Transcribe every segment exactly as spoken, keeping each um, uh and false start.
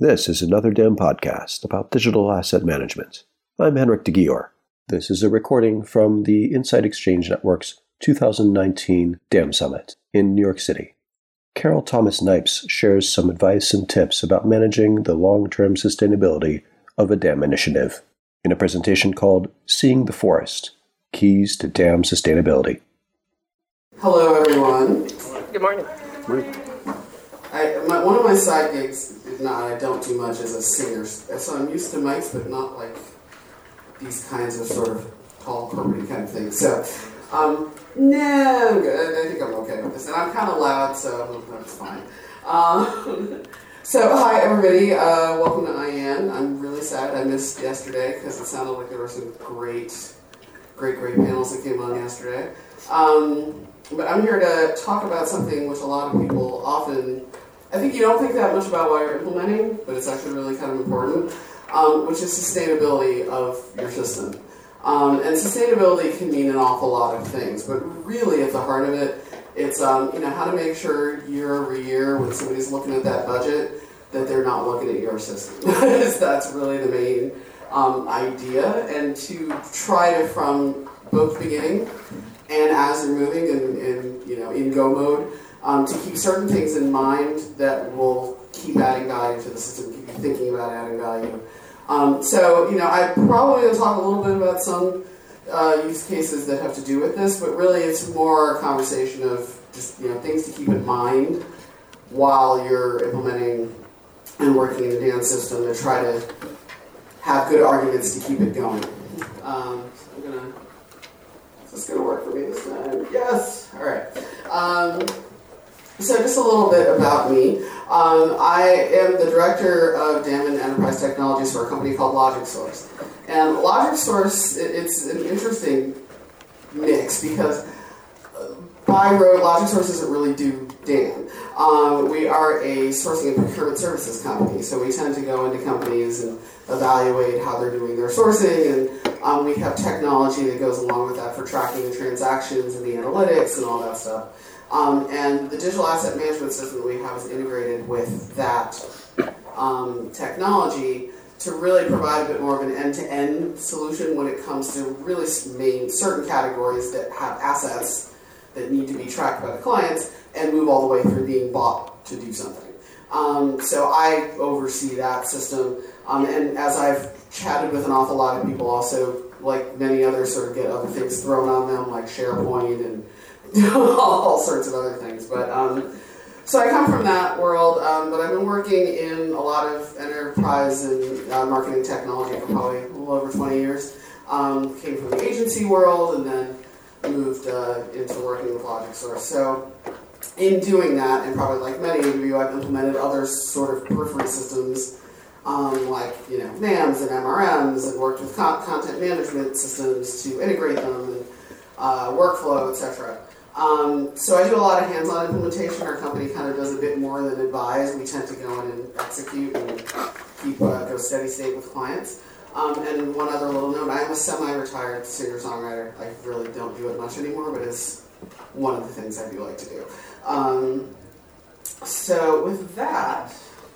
This is another D A M podcast about digital asset management. I'm Henrik de Gior. This is a recording from the Insight Exchange Network's two thousand nineteen D A M Summit in New York City. Carol Thomas Knipes shares some advice and tips about managing the long-term sustainability of a D A M initiative in a presentation called Seeing the Forest, Keys to D A M Sustainability. Hello, everyone. Good morning. Good morning. I, my, one of my side gigs, not I don't do much as a singer, so I'm used to mics, but not like these kinds of sort of tall, corporate kind of things. So, um, no, I'm good. I think I'm okay with this, and I'm kind of loud, so that's fine. Um, so, hi everybody. Uh, welcome to I A N. I'm really sad I missed yesterday because it sounded like there were some great, great, great panels that came on yesterday. Um, but I'm here to talk about something which a lot of people often. I think you don't think that much about while you're implementing, but it's actually really kind of important, um, which is sustainability of your system. Um, and sustainability can mean an awful lot of things, but really at the heart of it, it's um, you know how to make sure year over year when somebody's looking at that budget that they're not looking at your system. That's really the main um, idea, and to try to, from both beginning and as you're moving and, and you know in go mode, Um, to keep certain things in mind that will keep adding value to the system, keep you thinking about adding value. Um, so, you know, I'm probably going to talk a little bit about some uh, use cases that have to do with this, but really it's more a conversation of just, you know, things to keep in mind while you're implementing and working in the D A M system to try to have good arguments to keep it going. Um, so I'm going to, is this going to work for me this time? Yes! All right. Um, So just a little bit about me. Um, I am the director of D A M and Enterprise Technologies for a company called LogicSource. And LogicSource, it's an interesting mix because by road, LogicSource doesn't really do D A M. Um, we are a sourcing and procurement services company, so we tend to go into companies and evaluate how they're doing their sourcing, and um, we have technology that goes along with that for tracking the transactions and the analytics and all that stuff. Um, and the digital asset management system that we have is integrated with that um, technology to really provide a bit more of an end-to-end solution when it comes to really main certain categories that have assets that need to be tracked by the clients and move all the way through being bought to do something. Um, so I oversee that system, um, and as I've chatted with an awful lot of people also, like many others, sort of get other things thrown on them, like SharePoint and all sorts of other things. But um, so I come from that world, um, but I've been working in a lot of enterprise and uh, marketing technology for probably a little over twenty years. Um, came from the agency world and then moved uh, into working with LogicSource. So in doing that, and probably like many of you, I've implemented other sort of periphery systems um, like you know N A Ms and M R Ms, and worked with con- content management systems to integrate them and uh, workflow, et cetera. Um, so I do a lot of hands-on implementation. Our company kind of does a bit more than advise. We tend to go in and execute and keep uh, go steady state with clients. Um, and one other little note, I am a semi-retired singer-songwriter. I really don't do it much anymore, but it's one of the things I do like to do. Um, so with that,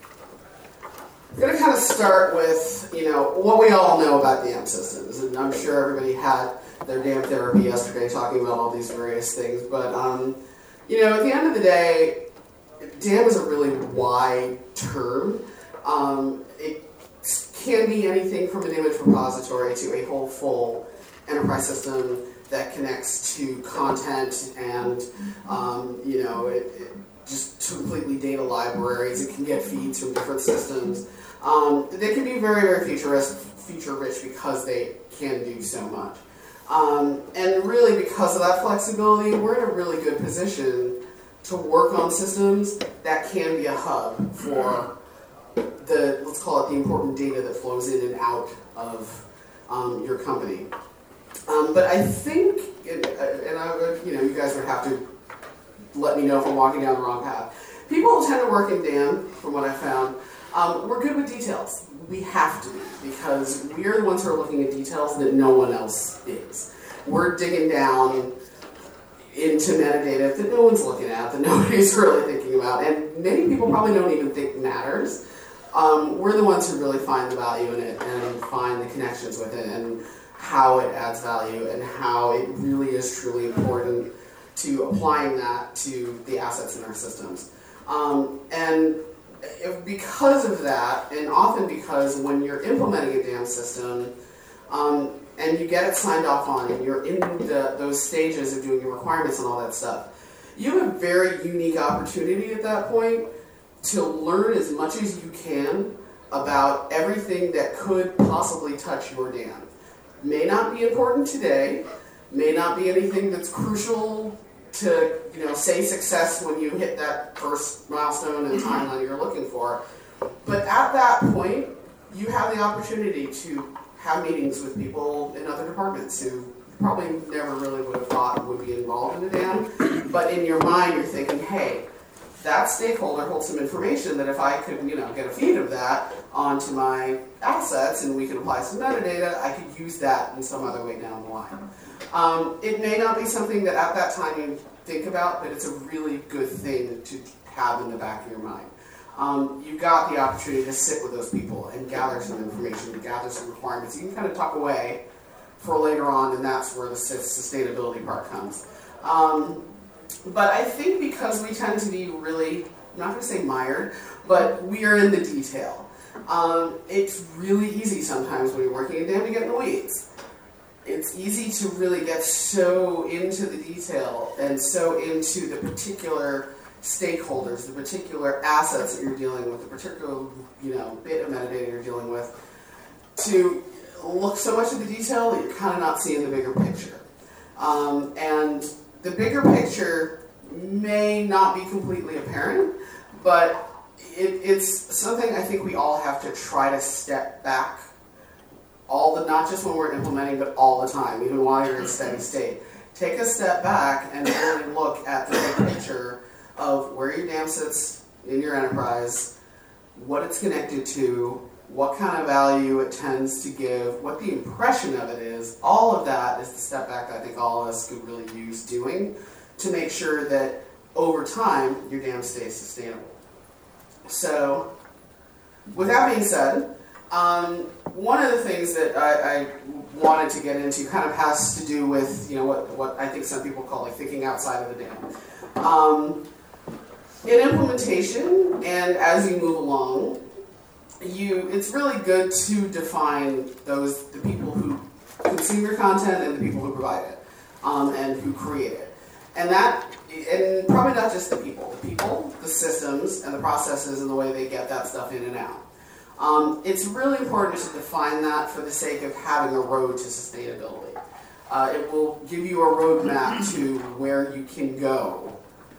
I'm going to kind of start with, you know, what we all know about D A M systems. And I'm sure everybody had their D A M therapy yesterday talking about all these various things. But, um, you know, at the end of the day, D A M is a really wide term. Um, it can be anything from an image repository to a whole full enterprise system that connects to content and, um, you know, it, it just completely data libraries. It can get feeds from different systems. Um, they can be very, very feature-rich, feature-rich because they can do so much. Um, and really, because of that flexibility, we're in a really good position to work on systems that can be a hub for the, let's call it the important data that flows in and out of um, your company. Um, but I think, and, and I would, you know, you guys would have to let me know if I'm walking down the wrong path. People who tend to work in D A M, from what I found, um, we're good with details. We have to be, because we're the ones who are looking at details that no one else is. We're digging down into metadata that no one's looking at, that nobody's really thinking about, and many people probably don't even think matters. Um, we're the ones who really find the value in it and find the connections with it and how it adds value and how it really is truly important to applying that to the assets in our systems. Um, and if, because of that, and often because when you're implementing a D A M system, um, and you get it signed off on, and you're in the, those stages of doing your requirements and all that stuff, you have a very unique opportunity at that point to learn as much as you can about everything that could possibly touch your D A M. May not be important today, may not be anything that's crucial to, you know, say success when you hit that first milestone and timeline you're looking for. But at that point, you have the opportunity to have meetings with people in other departments who probably never really would have thought would be involved in the D A M. But in your mind, you're thinking, hey, that stakeholder holds some information that if I could, you know, get a feed of that onto my assets and we could apply some metadata, I could use that in some other way down the line. Um, it may not be something that at that time you think about, but it's a really good thing to have in the back of your mind. Um, you got the opportunity to sit with those people and gather some information, to gather some requirements. You can kind of tuck away for later on, and that's where the sustainability part comes. Um, but I think because we tend to be really, I'm not going to say mired, but we are in the detail. Um, it's really easy sometimes when you're working in D A M to get in the weeds. It's easy to really get so into the detail and so into the particular stakeholders, the particular assets that you're dealing with, the particular, you know, bit of metadata you're dealing with, to look so much at the detail that you're kind of not seeing the bigger picture. Um, and the bigger picture may not be completely apparent, but it, it's something I think we all have to try to step back all the, not just when we're implementing, but all the time, even while you're in steady state. Take a step back and really look at the big picture of where your D A M sits in your enterprise, what it's connected to, what kind of value it tends to give, what the impression of it is. All of that is the step back that I think all of us could really use doing to make sure that over time your D A M stays sustainable. So, with that being said, um, one of the things that I, I wanted to get into kind of has to do with, you know, what, what I think some people call like thinking outside of the D A M. Um, in implementation, and as you move along, you it's really good to define those the people who consume your content and the people who provide it, um, and who create it. And that, and probably not just the people, the people, the systems, and the processes and the way they get that stuff in and out. Um, it's really important to define that for the sake of having a road to sustainability. Uh, it will give you a roadmap to where you can go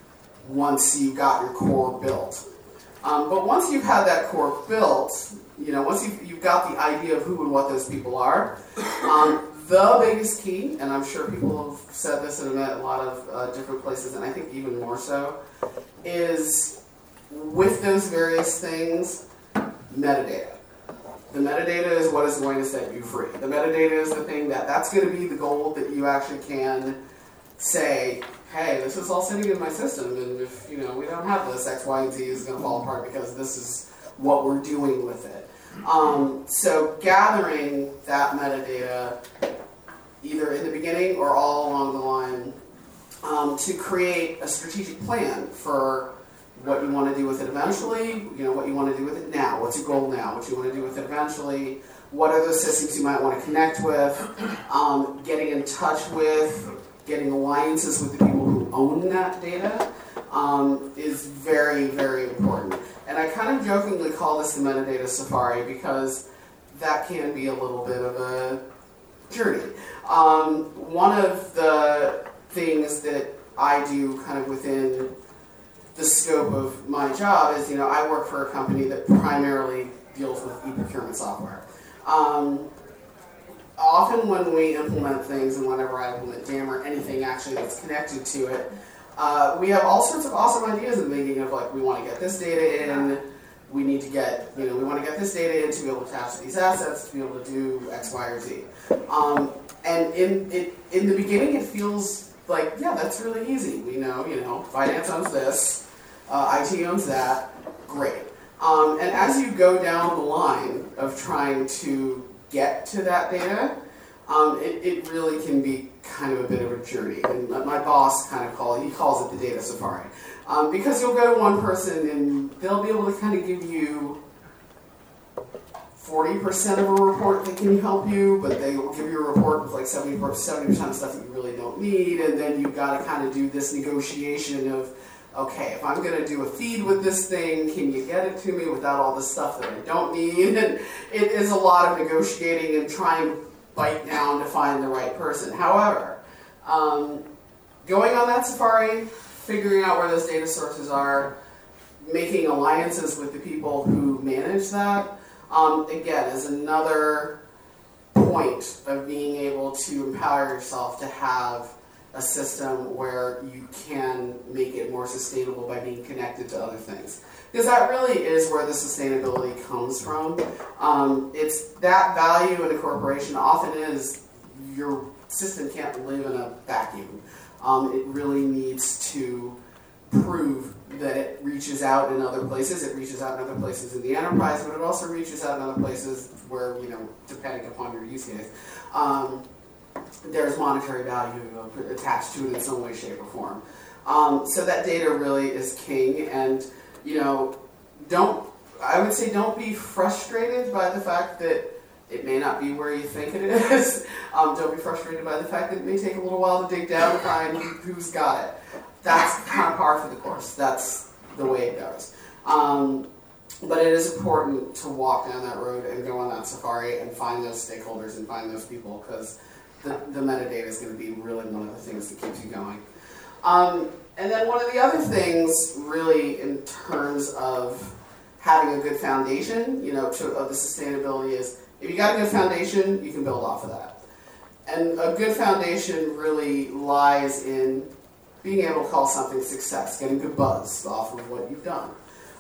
once you've got your core built. Um, but once you've had that core built, you know, once you've, you've got the idea of who and what those people are, um, the biggest key, and I'm sure people have said this in a lot of uh, different places, and I think even more so, is with those various things, metadata. The metadata is what is going to set you free. The metadata is the thing that, that's going to be the goal that you actually can say, hey, this is all sitting in my system, and if, you know, we don't have this, X, Y, and Z is going to fall apart because this is what we're doing with it. Um, so gathering that metadata either in the beginning or all along the line um, to create a strategic plan for what you want to do with it eventually, you know, what you want to do with it now, what's your goal now, what you want to do with it eventually, what are those systems you might want to connect with, um, getting in touch with, getting alliances with the people who own that data um, is very, very important. And I kind of jokingly call this the metadata safari because that can be a little bit of a journey. Um, one of the things that I do kind of within the scope of my job is, you know, I work for a company that primarily deals with e-procurement software. Um, often when we implement things, and whenever I implement D A M or anything actually that's connected to it, uh, we have all sorts of awesome ideas in the beginning of like, we want to get this data in, we need to get, you know, we want to get this data in to be able to attach to these assets, to be able to do X, Y, or Z. Um, and in, it, in the beginning it feels like, yeah, that's really easy. We know, you know, finance owns this, uh, I T owns that, great. Um, and as you go down the line of trying to get to that data, um, it, it really can be kind of a bit of a journey. And my boss kind of calls he calls it the data safari. Um, because you'll go to one person and they'll be able to kind of give you forty percent of a report that can help you, but they will give you a report with like seventy percent of stuff that you really don't need, and then you've got to kind of do this negotiation of, okay, if I'm going to do a feed with this thing, can you get it to me without all the stuff that I don't need? And it is a lot of negotiating and trying to bite down to find the right person. However, um, going on that safari, figuring out where those data sources are, making alliances with the people who manage that, um, again, is another point of being able to empower yourself to have a system where you can make it more sustainable by being connected to other things. Because that really is where the sustainability comes from. Um, it's that value in a corporation often is your system can't live in a vacuum. Um, it really needs to prove that it reaches out in other places. It reaches out in other places in the enterprise, but it also reaches out in other places where, you know, depending upon your use case, um, there's monetary value attached to it in some way, shape, or form. Um, so that data really is king, and, you know, don't, I would say don't be frustrated by the fact that it may not be where you think it is. Um, don't be frustrated by the fact that it may take a little while to dig down and find who's got it. That's kind of par for the course. That's the way it goes. Um, but it is important to walk down that road and go on that safari and find those stakeholders and find those people, because the, the metadata is going to be really one of the things that keeps you going. Um, and then one of the other things, really, in terms of having a good foundation, you know, to, of the sustainability is, if you got a good foundation, you can build off of that. And a good foundation really lies in being able to call something success, getting good buzz off of what you've done.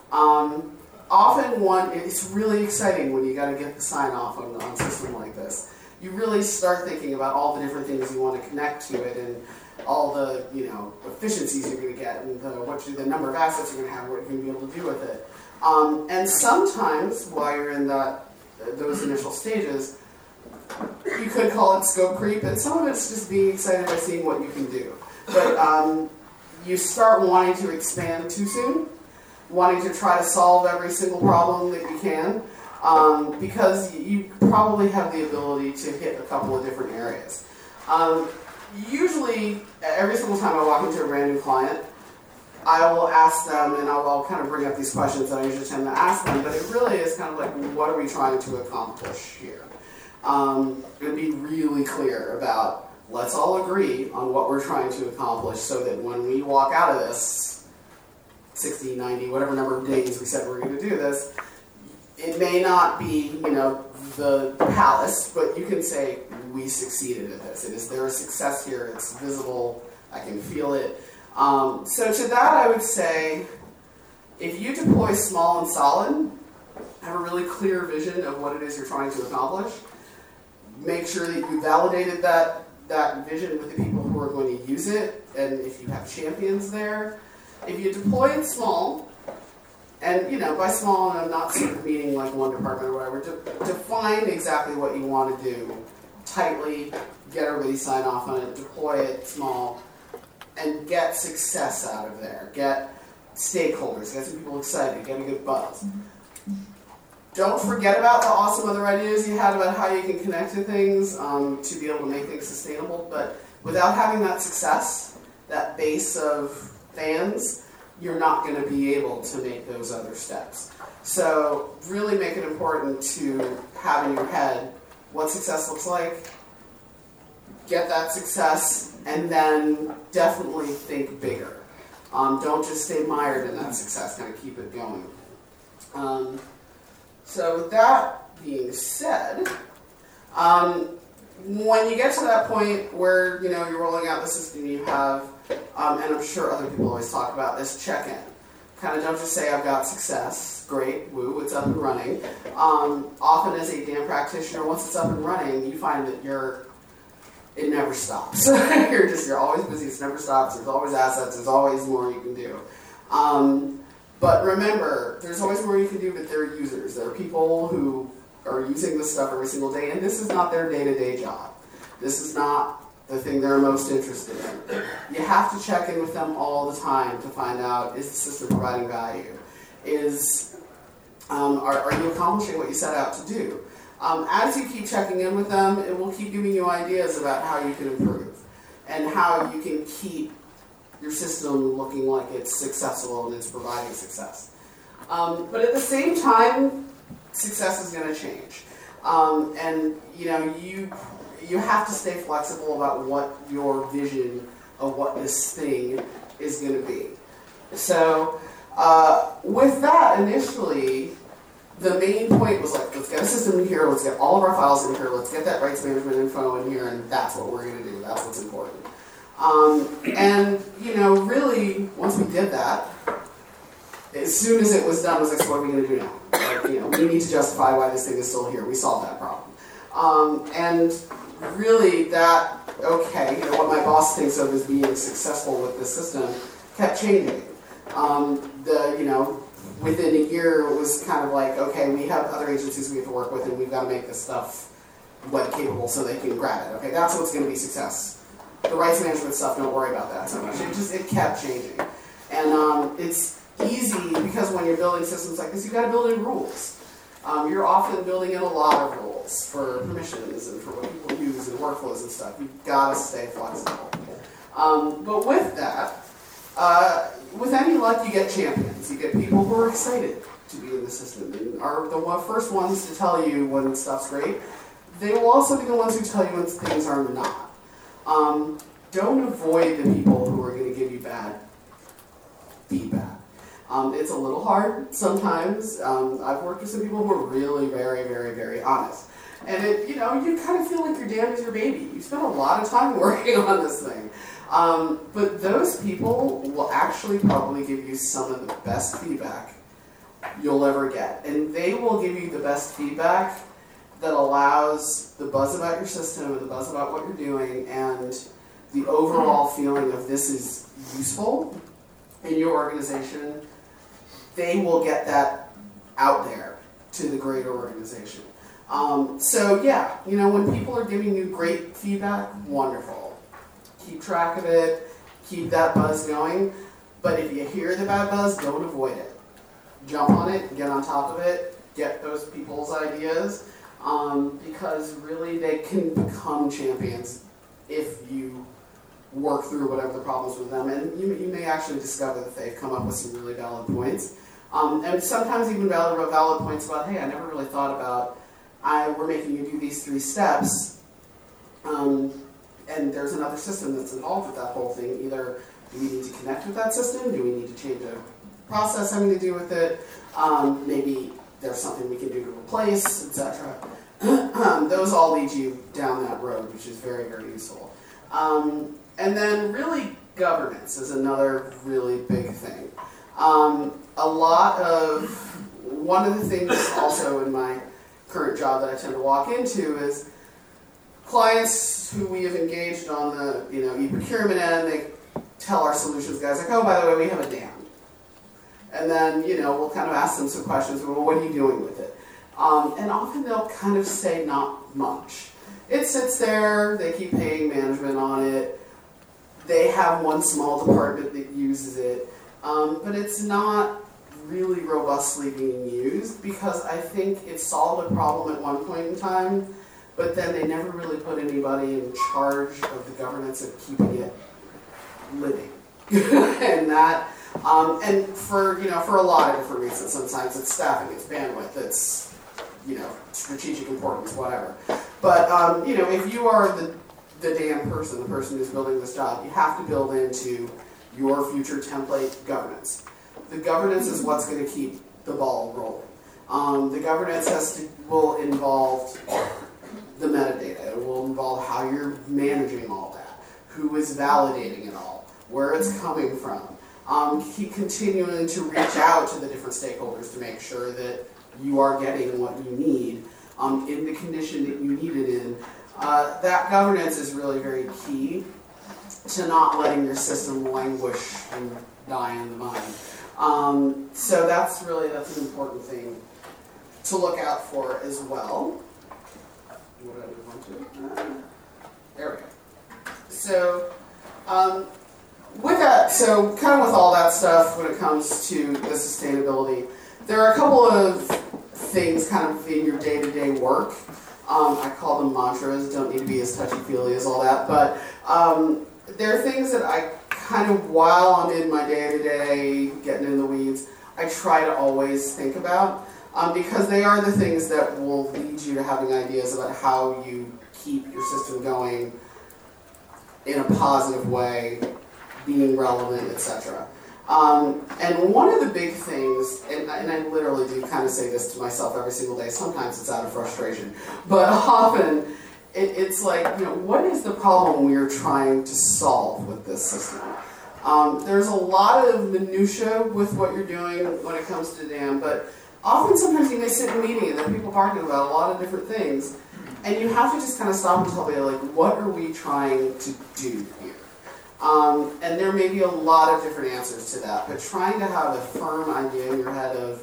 Um, often one, it's really exciting when you got to get the sign off on, on a system like this. You really start thinking about all the different things you want to connect to it, and all the, you know, efficiencies you're going to get, and the, what you, the number of assets you're going to have, what you're going to be able to do with it. Um, and sometimes, while you're in that those initial stages, you could call it scope creep, and some of it's just being excited by seeing what you can do. But um, you start wanting to expand too soon, wanting to try to solve every single problem that you can, um, because you probably have the ability to hit a couple of different areas. Um, usually, every single time I walk into a brand new client, I will ask them, and I'll, I'll kind of bring up these questions that I usually tend to ask them, but it really is kind of like, what are we trying to accomplish here? Um, it would be really clear about, let's all agree on what we're trying to accomplish, so that when we walk out of this, sixty, ninety, whatever number of days we said we're going to do this, it may not be, you know, the palace, but you can say, we succeeded at this. It is there a success here, it's visible, I can feel it. Um, so to that I would say, if you deploy small and solid, have a really clear vision of what it is you're trying to accomplish, make sure that you validated that, that vision with the people who are going to use it, and if you have champions there. If you deploy it small, and, you know, by small, I'm not sort of meaning like one department or whatever, de- define exactly what you want to do tightly, get everybody sign off on it, deploy it small, and get success out of there. Get stakeholders, get some people excited, get a good buzz. Don't forget about the awesome other ideas you had about how you can connect to things um, to be able to make things sustainable, but without having that success, that base of fans, you're not going to be able to make those other steps. So really make it important to have in your head what success looks like, get that success, and then definitely think bigger. Um, don't just stay mired in that success, kind of keep it going. Um, so with that being said, um, when you get to that point where, you know, you're rolling out the system you have, um, and I'm sure other people always talk about this, check-in. Kind of don't just say, I've got success, great, woo, it's up and running. Um, often as a D A M practitioner, once it's up and running, you find that you're, it never stops. you're just, you're always busy, it never stops, there's always assets, there's always more you can do. Um, But remember, there's always more you can do with their users. There are people who are using this stuff every single day, and this is not their day-to-day job. This is not the thing they're most interested in. You have to check in with them all the time to find out, is the system providing value? Is, um, are, are you accomplishing what you set out to do? Um, as you keep checking in with them, it will keep giving you ideas about how you can improve and how you can keep your system looking like it's successful and it's providing success. Um, but at the same time, success is going to change. Um, and, you know, you you have to stay flexible about what your vision of what this thing is going to be. So, uh, with that, initially, the main point was like, let's get a system in here, let's get all of our files in here, let's get that rights management info in here, and that's what we're going to do, that's what's important. Um, and, you know, really, once we did that, as soon as it was done, I was like, so what are we going to do now? Like, you know, we need to justify why this thing is still here. We solved that problem. Um, and really that, okay, you know, what my boss thinks of as being successful with this system kept changing. Um, the, you know, within a year it was kind of like, okay, we have other agencies we have to work with and we've got to make this stuff web capable so they can grab it. Okay, that's what's going to be success. The rights management stuff, don't worry about that so much. It just, it kept changing. And um, it's easy because when you're building systems like this, you've got to build in rules. Um, you're often building in a lot of rules for permissions and for what people use and workflows and stuff. You've got to stay flexible. Um, but with that, uh, with any luck, you get champions. You get people who are excited to be in the system and are the first ones to tell you when stuff's great. They will also be the ones who tell you when things are not. Um, don't avoid the people who are going to give you bad feedback. Um, it's a little hard sometimes. Um, I've worked with some people who are really very, very, very honest. And it, you know, you kind of feel like your dam is your baby. You spend a lot of time working on this thing. Um, but those people will actually probably give you some of the best feedback you'll ever get. And they will give you the best feedback that allows the buzz about your system and the buzz about what you're doing and the overall feeling of this is useful in your organization. They will get that out there to the greater organization. Um, so yeah, you know, when people are giving you great feedback, wonderful. Keep track of it, keep that buzz going, but if you hear the bad buzz, don't avoid it. Jump on it, get on top of it, get those people's ideas, um, because really they can become champions if you work through whatever the problems with them, and you, you may actually discover that they've come up with some really valid points. Um, and sometimes even valid, valid points about, hey, I never really thought about, I, we're making you do these three steps, um, and there's another system that's involved with that whole thing. Either do we need to connect with that system? Do we need to change a process having to do with it? Um, maybe there's something we can do to replace, et cetera. Those all lead you down that road, which is very, very useful. Um, and then really governance is another really big thing. Um, a lot of, one of the things also in my current job that I tend to walk into is clients who we have engaged on the, you know, e-procurement end, they tell our solutions guys like, oh, by the way, we have a dam. And then, you know, we'll kind of ask them some questions, well, what are you doing with it? Um, and often they'll kind of say not much. It sits there, they keep paying management on it, they have one small department that uses it, um, but it's not really robustly being used because I think it solved a problem at one point in time, but then they never really put anybody in charge of the governance of keeping it living. and that, um, and for, you know, for a lot of different reasons. Sometimes it's staffing, it's bandwidth, it's, you know, strategic importance, whatever. But, um, you know, if you are the, the damn person, the person who's building this job, you have to build into your future template governance. The governance is what's going to keep the ball rolling. Um, the governance has to, will involve the metadata. It will involve how you're managing all that, who is validating it all, where it's coming from. Um, keep continuing to reach out to the different stakeholders to make sure that you are getting what you need um, in the condition that you need it in. Uh, that governance is really very key to not letting your system languish and die in the mud. Um, so that's really, that's an important thing to look out for as well. What did I move on to? Uh, there we go. So, um, with that, so kind of with all that stuff when it comes to the sustainability, there are a couple of things kind of in your day-to-day work. Um, I call them mantras, don't need to be as touchy-feely as all that, but um, there are things that I kind of, while I'm in my day-to-day, getting in the weeds, I try to always think about, um, because they are the things that will lead you to having ideas about how you keep your system going in a positive way, being relevant, et cetera. Um, and one of the big things, and, and I literally do kind of say this to myself every single day, sometimes it's out of frustration, but often it, it's like, you know, what is the problem we're trying to solve with this system? Um, there's a lot of minutia with what you're doing when it comes to dam, but often sometimes you may sit in a meeting and there are people talking about a lot of different things, and you have to just kind of stop and tell me, like, what are we trying to do here? Um, and there may be a lot of different answers to that, but trying to have a firm idea in your head of,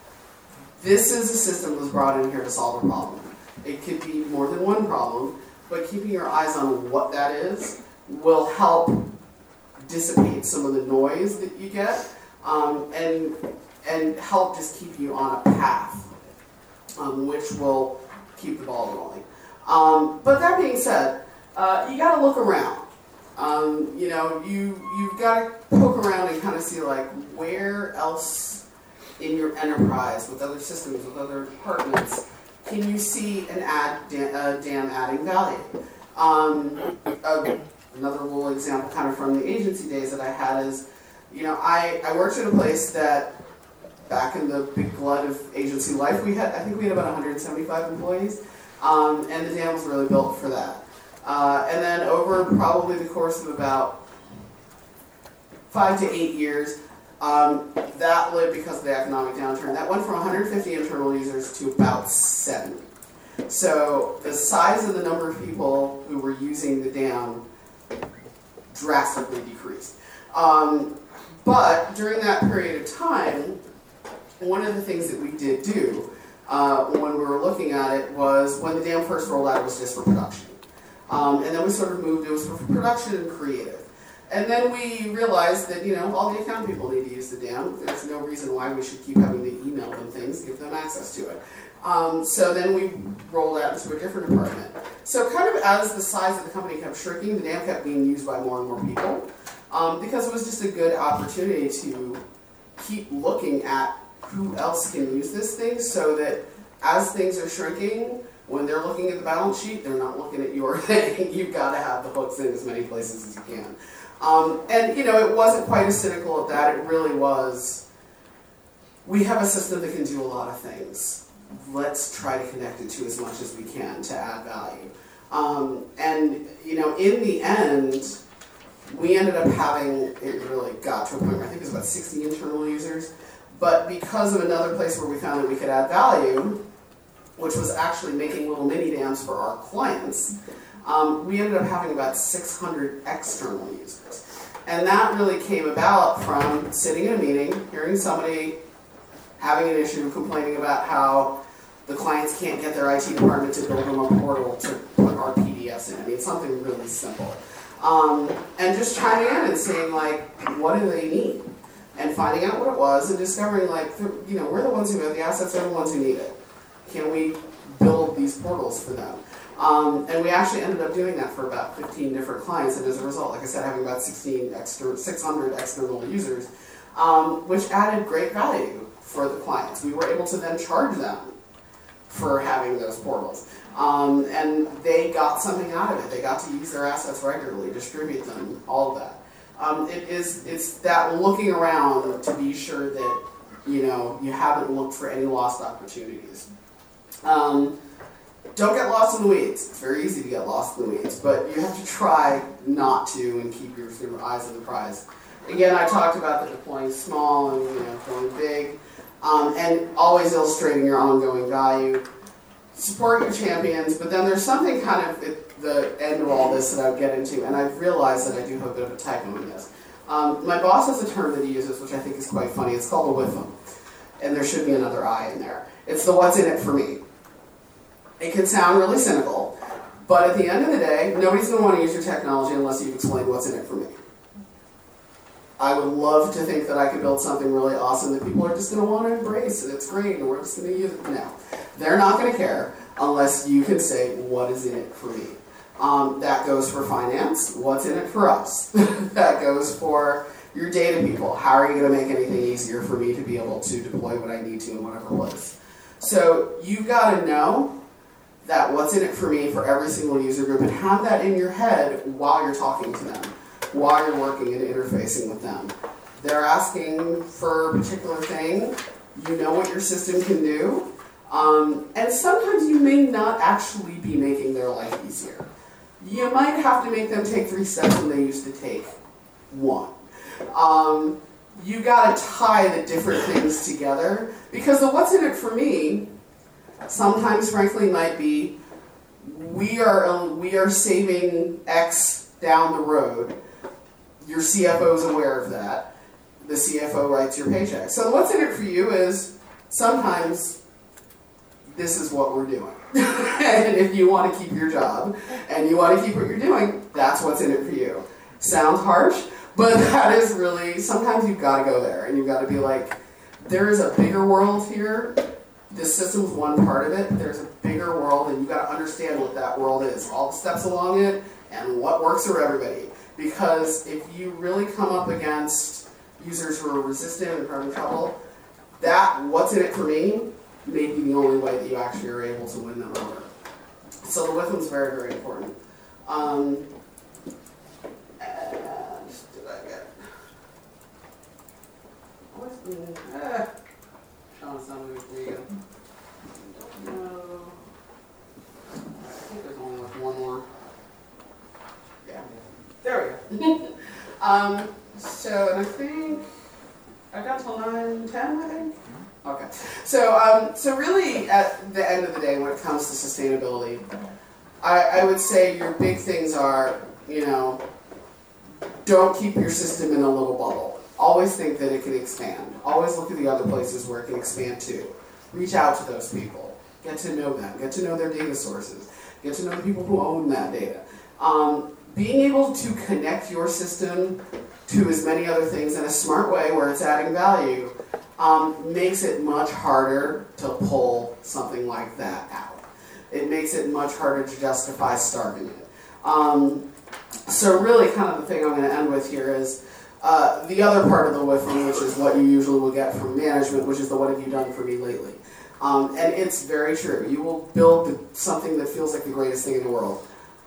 this is a system that was brought in here to solve a problem. It could be more than one problem, but keeping your eyes on what that is will help dissipate some of the noise that you get, um, and, and help just keep you on a path, um, which will keep the ball rolling. Um, but that being said, uh, you got to look around. Um, you know, you, you've got to poke around and kind of see, like, where else in your enterprise, with other systems, with other departments, can you see an ad, dam, uh, dam adding value? Um, uh, another little example kind of from the agency days that I had is, you know, I, I worked at a place that, back in the big glut of agency life, we had, I think we had about one hundred seventy-five employees, um, and the dam was really built for that. Uh, and then over probably the course of about five to eight years, um, that lived because of the economic downturn. That went from one hundred fifty internal users to about seventy. So the size of the number of people who were using the dam drastically decreased. Um, but during that period of time, one of the things that we did do uh, when we were looking at it was, when the dam first rolled out, it was just for production. Um, and then we sort of moved, it was for production and creative. And then we realized that, you know, all the account people need to use the dam. There's no reason why we should keep having to email them things, give them access to it. Um, so then we rolled out into a different department. So kind of as the size of the company kept shrinking, the dam kept being used by more and more people, um, because it was just a good opportunity to keep looking at who else can use this thing, so that as things are shrinking, when they're looking at the balance sheet, they're not looking at your thing. You've got to have the hooks in as many places as you can. Um, and, you know, it wasn't quite as cynical at that. It really was, we have a system that can do a lot of things. Let's try to connect it to as much as we can to add value. Um, and, you know, in the end, we ended up having, it really got to a point where I think it was about sixty internal users. But because of another place where we found that we could add value, which was actually making little mini dams for our clients, um, we ended up having about six hundred external users. And that really came about from sitting in a meeting, hearing somebody having an issue, complaining about how the clients can't get their I T department to build them a portal to put our P D Fs in. I mean, something really simple. Um, and just chiming in and saying, like, what do they need? And finding out what it was and discovering, like, you know, we're the ones who have the assets, they're the ones who need it. Can we build these portals for them? Um, and we actually ended up doing that for about fifteen different clients, and as a result, like I said, having about sixteen extra, six hundred external users, um, which added great value for the clients. We were able to then charge them for having those portals. Um, and they got something out of it. They got to use their assets regularly, distribute them, all of that. Um, it is, it's that looking around to be sure that, you know, you haven't looked for any lost opportunities. Um, don't get lost in the weeds. It's very easy to get lost in the weeds, but you have to try not to and keep your, your eyes on the prize. Again, I talked about the deploying small and, you know, going big, um, and always illustrating your ongoing value. Support your champions, but then there's something kind of at the end of all this that I would get into, and I've realized that I do have a bit of a typo in this. Um, my boss has a term that he uses, which I think is quite funny. It's called the W I F M. And there should be another I in there. It's the what's in it for me. It can sound really cynical, but at the end of the day, nobody's going to want to use your technology unless you've explained what's in it for me. I would love to think that I could build something really awesome that people are just going to want to embrace, and it's great, and we're just going to use it. No. They're not going to care unless you can say, what is in it for me? Um, that goes for finance. What's in it for us? That goes for your data people. How are you going to make anything easier for me to be able to deploy what I need to in whatever place? So you've got to know that what's in it for me for every single user group, and have that in your head while you're talking to them, while you're working and interfacing with them. They're asking for a particular thing. You know what your system can do. Um, and sometimes you may not actually be making their life easier. You might have to make them take three steps when they used to take one. Um, you got to tie the different things together, because the what's in it for me sometimes, frankly, might be we are we are saving X down the road. Your C F O is aware of that. The C F O writes your paycheck. So what's in it for you is sometimes this is what we're doing. And if you want to keep your job and you want to keep what you're doing, that's what's in it for you. Sounds harsh, but that is really, sometimes you've got to go there and you've got to be like, there is a bigger world here. This system's one part of it. There's a bigger world, and you've got to understand what that world is, all the steps along it, and what works for everybody. Because if you really come up against users who are resistant and having trouble, that what's in it for me may be the only way that you actually are able to win them over. So the W I F M is very, very important. Um, and did I get... Uh, Sean, it's not moving for you. No. I think there's only like one more. Yeah. There we go. um, so, and I think I got till nine ten, I think. Okay. So, um, so really, at the end of the day, when it comes to sustainability, I, I would say your big things are, you know, don't keep your system in a little bubble. Always think that it can expand. Always look at the other places where it can expand to. Reach out to those people. Get to know them. Get to know their data sources. Get to know the people who own that data. Um, being able to connect your system to as many other things in a smart way where it's adding value um, makes it much harder to pull something like that out. It makes it much harder to justify starting it. Um, so really kind of the thing I'm going to end with here is uh, the other part of the W I F M, which is what you usually will get from management, which is the what have you done for me lately. Um, and it's very true. You will build something that feels like the greatest thing in the world.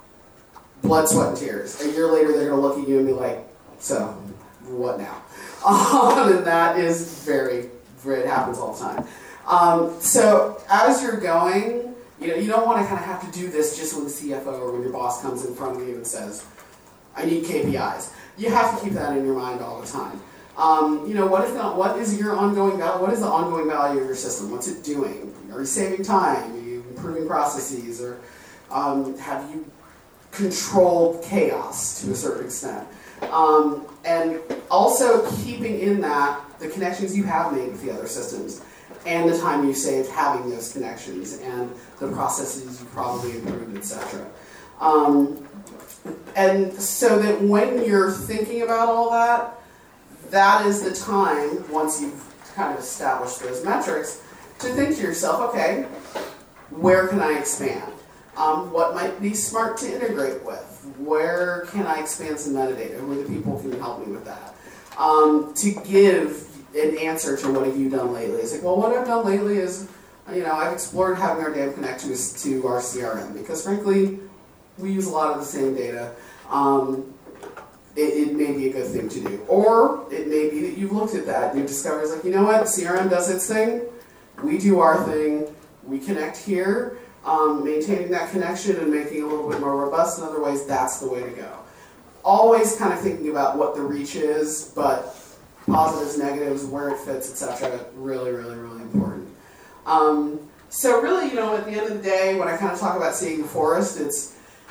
Blood, sweat, and tears. A year later, they're going to look at you and be like, so, what now? Um, and that is very, very, it happens all the time. Um, so, as you're going, you know, you don't want to kind of have to do this just when the C F O or when your boss comes in front of you and says, I need K P Is. You have to keep that in your mind all the time. Um, you know, what is the, what is your ongoing value? What is the ongoing value of your system? What's it doing? Are you saving time? Are you improving processes? Or um, have you controlled chaos to a certain extent? Um, and also keeping in that the connections you have made with the other systems and the time you saved having those connections and the processes you probably improved, et cetera. Um, and so that when you're thinking about all that, that is the time, once you've kind of established those metrics, to think to yourself, okay, where can I expand? Um, what might be smart to integrate with? Where can I expand some metadata? Who are the people who can help me with that? Um, to give an answer to what have you done lately. It's like, well, what I've done lately is, you know, I've explored having our data connect to, to our C R M because, frankly, we use a lot of the same data. Um, it, it may be a good thing to do. Or it may be that you've looked at that and you discover, it's like, you know what, C R M does its thing, we do our thing, we connect here. Um, maintaining that connection and making it a little bit more robust in other ways, that's the way to go. Always kind of thinking about what the reach is, but positives, negatives, where it fits, et cetera. Really, really, really important. Um, so really, you know, at the end of the day, when I kind of talk about seeing the forest, it's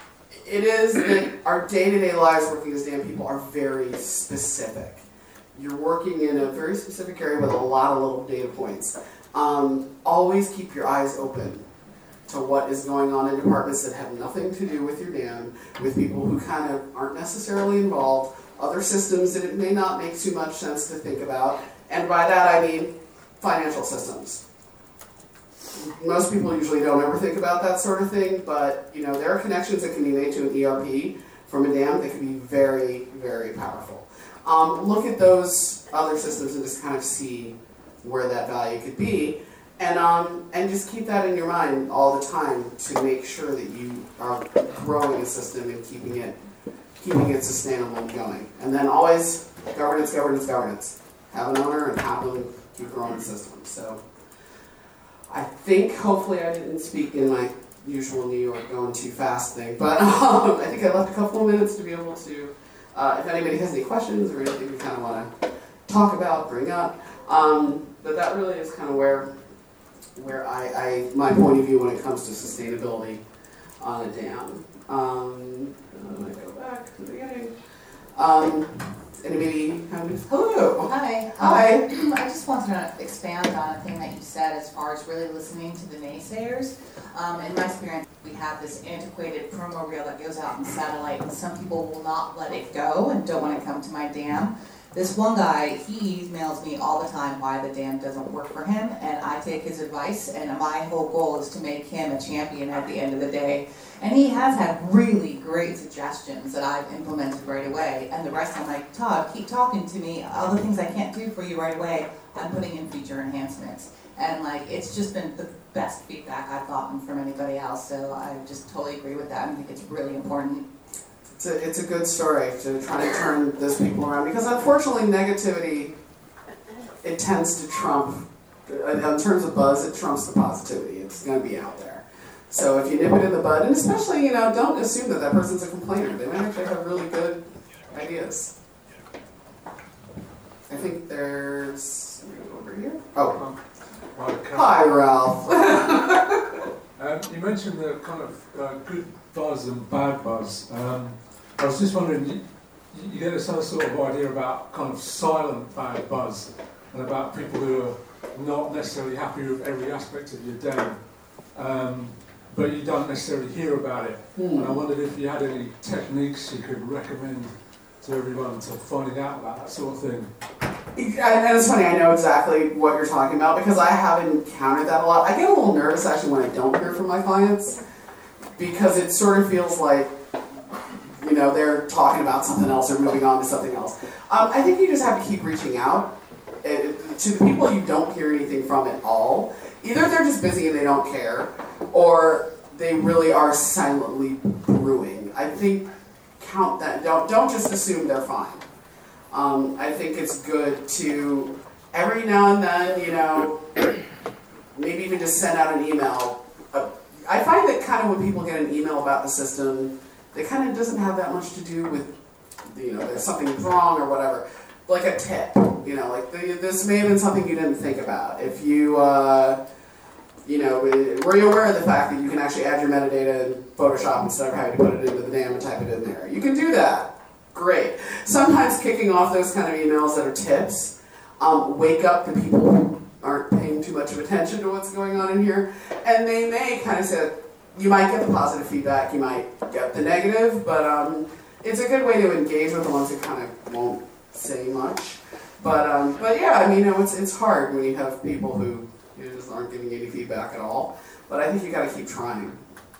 it is that our day-to-day lives working as dam people are very specific. You're working in a very specific area with a lot of little data points. Um, always keep your eyes open to what is going on in departments that have nothing to do with your dam, with people who kind of aren't necessarily involved, other systems that it may not make too much sense to think about, and by that I mean financial systems. Most people usually don't ever think about that sort of thing, but you know there are connections that can be made to an E R P from a dam that can be very, very powerful. Um, look at those other systems and just kind of see where that value could be, and um, and just keep that in your mind all the time to make sure that you are growing a system and keeping it keeping it sustainable and going. And then always governance, governance, governance. Have an owner and have them keep growing the system. So I think hopefully I didn't speak in my usual New York going too fast thing, but um, I think I left a couple of minutes to be able to, uh, if anybody has any questions or anything we kind of want to talk about, bring up. Um, but that really is kind of where where I, I my point of view when it comes to sustainability on a dam. Um, I'm going to go back to the beginning. Um, anybody have any? Hello. Hi. Hi. Um, I just wanted to expand on a thing that you said as far as really listening to the naysayers. Um, in my experience, we have this antiquated promo reel that goes out in satellite, and some people will not let it go and don't want to come to my dam. This one guy, he emails me all the time why the dam doesn't work for him, and I take his advice, and my whole goal is to make him a champion at the end of the day. And he has had really great suggestions that I've implemented right away, and the rest I'm like, Todd, keep talking to me. All the things I can't do for you right away, I'm putting in feature enhancements. And like, it's just been the best feedback I've gotten from anybody else, so I just totally agree with that. I think it's really important. It's a, it's a good story to try to turn those people around, because unfortunately negativity, it tends to trump, in terms of buzz, it trumps the positivity. It's going to be out there. So if you nip it in the bud, and especially, you know, don't assume that that person's a complainer. They might actually have really good ideas. I think there's, over here. Oh, hi Ralph. um, you mentioned the kind of uh, good buzz and bad buzz. Um, I was just wondering, you, you get some sort of idea about kind of silent bad buzz and about people who are not necessarily happy with every aspect of your day, um, but you don't necessarily hear about it. Mm. And I wondered if you had any techniques you could recommend to everyone to finding out about that sort of thing. And it's funny, I know exactly what you're talking about, because I have encountered that a lot. I get a little nervous actually when I don't hear from my clients, because it sort of feels like, you know, they're talking about something else or moving on to something else. Um, I think you just have to keep reaching out to the people you don't hear anything from at all. Either they're just busy and they don't care, or they really are silently brewing. I think count that. Don't, don't just assume they're fine. Um, I think it's good to, every now and then, you know, maybe even just send out an email. Uh, I find that kind of when people get an email about the system, it kind of doesn't have that much to do with, you know, there's something wrong or whatever. Like a tip, you know, like the, this may have been something you didn't think about. If you, uh, you know, were you aware of the fact that you can actually add your metadata in Photoshop instead of having to put it into the dam and type it in there? You can do that. Great. Sometimes kicking off those kind of emails that are tips um, wake up the people who aren't paying too much of attention to what's going on in here, and they may kind of say, you might get the positive feedback, you might get the negative, but um, it's a good way to engage with the ones that kind of won't say much. But um, but yeah, I mean, you know, it's it's hard when you have people who you know, just aren't giving any feedback at all. But I think you got to keep trying.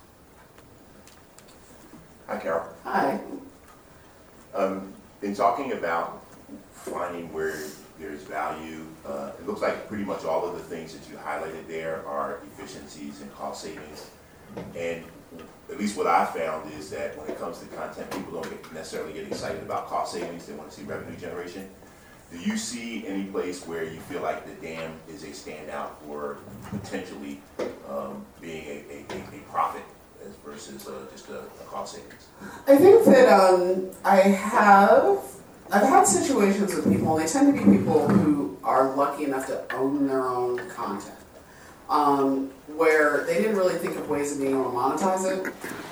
Hi, Carol. Hi. Um, in talking about finding where there's value, uh, it looks like pretty much all of the things that you highlighted there are efficiencies and cost savings. And at least what I found is that when it comes to content, people don't get necessarily get excited about cost savings. They want to see revenue generation. Do you see any place where you feel like the dam is a standout for potentially um, being a, a, a, a profit as versus uh, just a, a cost savings? I think that um, I have, I've had situations with people, and they tend to be people who are lucky enough to own their own content, um, where they didn't really think of ways of being able to monetize it,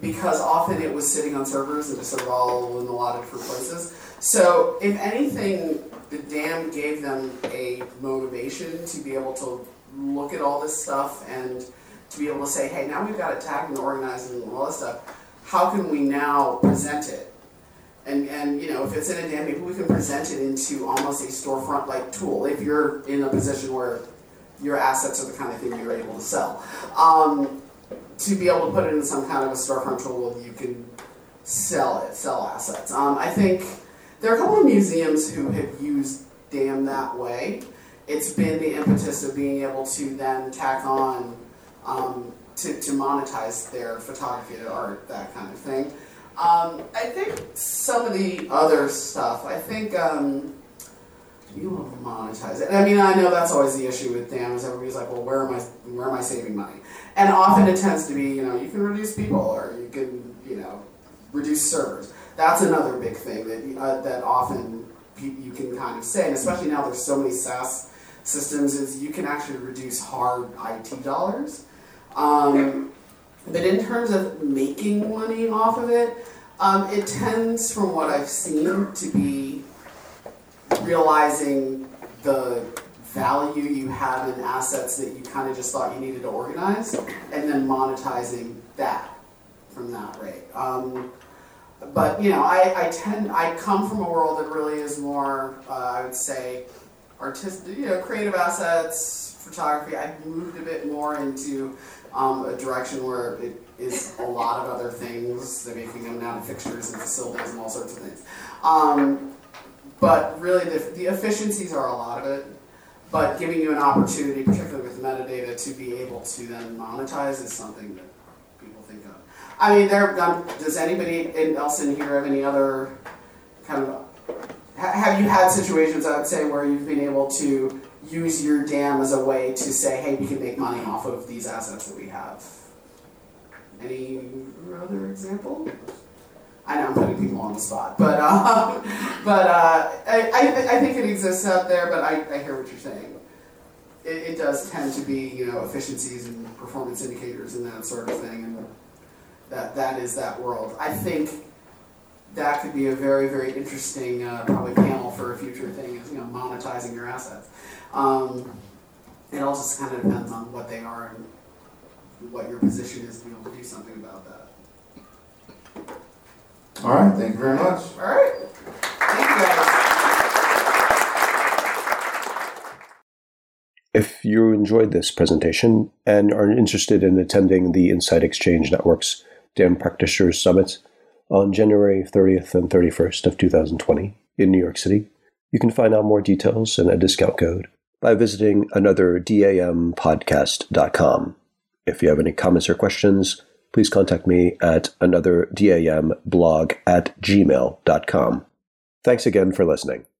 because often it was sitting on servers and just sort of all in a lot of different places. So if anything, the dam gave them a motivation to be able to look at all this stuff and to be able to say, hey, now we've got it tagged and organized and all this stuff. How can we now present it? And, and you know, if it's in a dam, maybe we can present it into almost a storefront-like tool if you're in a position where your assets are the kind of thing you're able to sell. Um, to be able to put it in some kind of a storefront tool where you can sell it, sell assets. Um, I think there are a couple of museums who have used dam that way. It's been the impetus of being able to then tack on um, to, to monetize their photography, their art, that kind of thing. Um, I think some of the other stuff, I think um, you will monetize it. I mean, I know that's always the issue with dams. Everybody's like, well, where am I, where am I saving money? And often it tends to be, you know, you can reduce people or you can, you know, reduce servers. That's another big thing that uh, that often you can kind of say, and especially now there's so many SaaS systems, is you can actually reduce hard I T dollars. Um, but in terms of making money off of it, um, it tends, from what I've seen, to be realizing the value you have in assets that you kind of just thought you needed to organize, and then monetizing that from that rate. Um, but you know, I, I tend, I come from a world that really is more, uh, I would say, artistic, you know, creative assets, photography. I've moved a bit more into um, a direction where it is a lot of other things that making them down to fixtures and facilities and all sorts of things. Um, but really, the, the efficiencies are a lot of it. But giving you an opportunity, particularly with metadata, to be able to then monetize is something that people think of. I mean, there. Um, does anybody else in here have any other kind of? Ha, have you had situations, I would say, where you've been able to use your dam as a way to say, hey, we can make money off of these assets that we have? Any other example? I know I'm putting people on the spot, but uh, but uh, I, I I think it exists out there. But I, I hear what you're saying. It, it does tend to be, you know, efficiencies and performance indicators and that sort of thing, and that that is that world. I think that could be a very very interesting uh, probably panel for a future thing, is, you know, monetizing your assets. Um, it all just kind of depends on what they are and what your position is to be able to do something about that. All right, thank you very much. All right. Thank you, guys. If you enjoyed this presentation and are interested in attending the Insight Exchange Network's Dam Practitioners Summit on January thirtieth and thirty-first of two thousand twenty in New York City, you can find out more details and a discount code by visiting another dam podcast dot com. If you have any comments or questions, please contact me at another dam blog at gmail dot com. Thanks again for listening.